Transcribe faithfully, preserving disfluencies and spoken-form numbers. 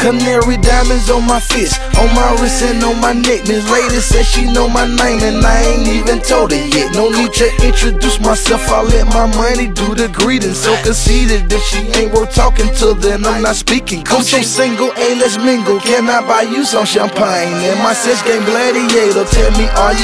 Canary diamonds on my fist, on my wrist and on my neck. Miss Lady said she know my name and I ain't even told her yet. No need to introduce myself, I let my money do the greeting. So conceited that she ain't worth talking to, then I'm not speaking. I'm so single, hey let's mingle. Can I buy you some champagne? And my sex game gladiator, tell me are you